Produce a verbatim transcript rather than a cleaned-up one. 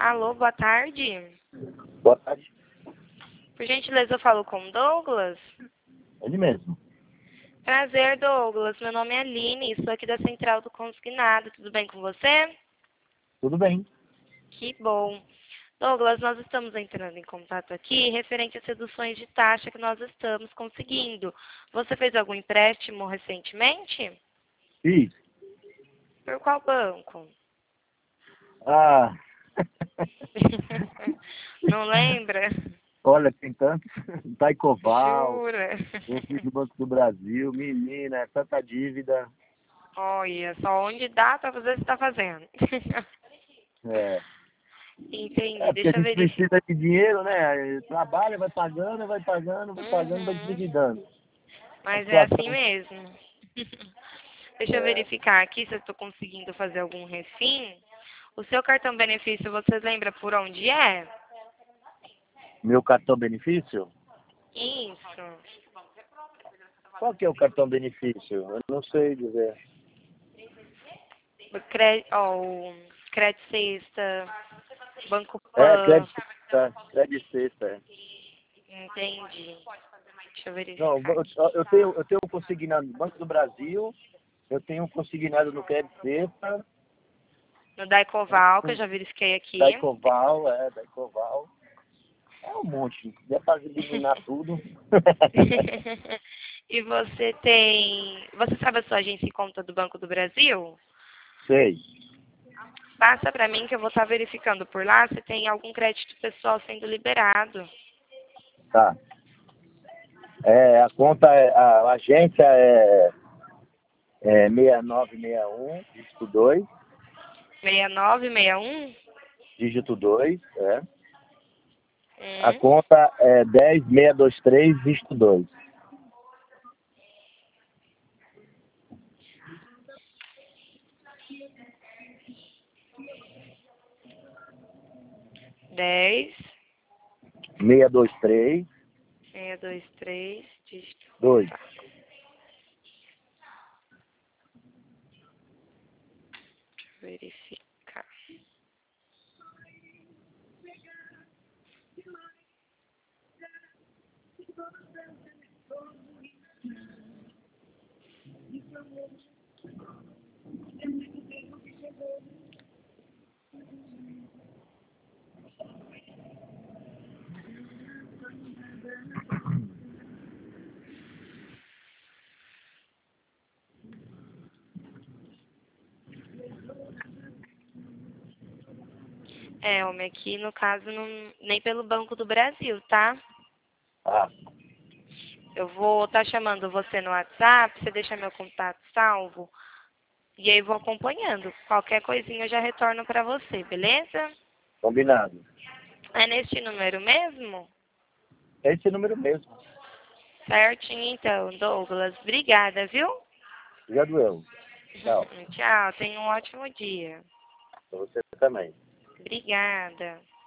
Alô, boa tarde. Boa tarde. Por gentileza, eu falo com o Douglas. Ele mesmo. Prazer, Douglas. Meu nome é Aline, estou aqui da Central do Consignado. Tudo bem com você? Tudo bem. Que bom. Douglas, nós estamos entrando em contato aqui referente às reduções de taxa que nós estamos conseguindo. Você fez algum empréstimo recentemente? Fiz. Por qual banco? Ah. Não lembra? Olha, tem tantos. Daicoval, Jura? eu fiz do Banco do Brasil, menina, é tanta dívida. Olha, só onde dá para fazer, você está fazendo. É. Entendi. É porque a Deixa eu gente verificar. precisa de dinheiro, né? Trabalha, vai pagando, vai pagando, vai pagando, vai Uhum. endividando. A Mas é assim situação. mesmo. Deixa eu É, verificar aqui se eu estou conseguindo fazer algum refim. O seu cartão benefício, você lembra por onde é? meu cartão benefício? Isso. Qual que é o cartão benefício? Eu não sei dizer. O cre... ó, o Crédito Sexta, Banco É, Pan. crédito sexta, crédito sexta, é. Entendi. Deixa eu Não, verificar eu, aqui. eu tenho, eu tenho consignado no Banco do Brasil, eu tenho consignado no Crédito Sexta, No Daicoval, que eu já verifiquei aqui. Daicoval, é, Daicoval. É um monte, se quiser fazer eliminar tudo. E você tem... Você sabe a sua agência e conta do Banco do Brasil? Sei. Passa para mim que eu vou estar verificando por lá se tem algum crédito pessoal sendo liberado. Tá. É, a conta, é, a, a agência é, é seis nove seis um, dígito dois, seis nove seis um? dígito dois, é. A Hum. conta é dez seis dois três, dígito dois. dez, seis dois três, seis dois três, dígito. dois. Tá. Deixa eu verificar. É, homem, aqui no caso não, nem pelo Banco do Brasil, tá? Ah, Eu vou estar chamando você no WhatsApp, você deixa meu contato salvo. E aí vou acompanhando. Qualquer coisinha eu já retorno para você, beleza? combinado. É neste número mesmo? É esse número mesmo. Certinho então, Douglas. Obrigada, viu? Já doeu. Tchau. Tchau, tenha um ótimo dia. Pra você também. Obrigada.